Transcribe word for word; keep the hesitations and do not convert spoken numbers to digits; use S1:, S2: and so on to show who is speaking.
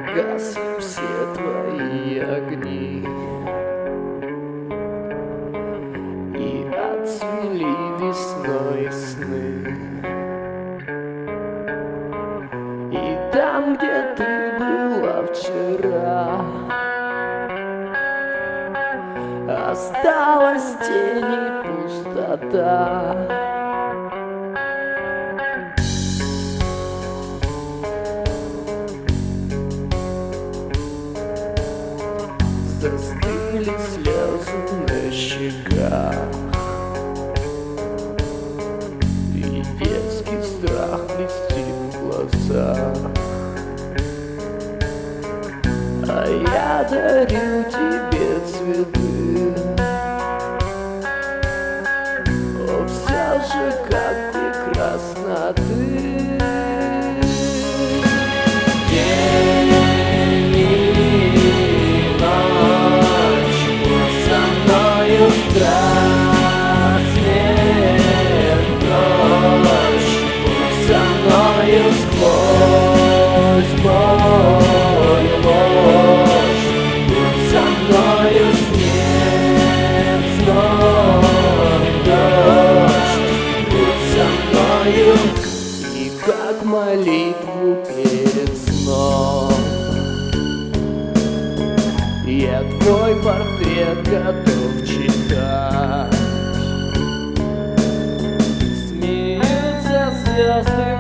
S1: Погасли все твои огни и отцвели весной сны. И там, где ты была вчера, осталась тень и пустота. Застыли слезы на щеках, и детский страх блестит в глазах. А я дарю тебе цветы. О, все же как прекрасна ты. Страх, смерть, ночь, будь со мною сквозь боль, ложь, будь со мною снег, зной, дождь, будь со мною. И как молитву перед сном я твой портрет готов читать. Смеются звезды.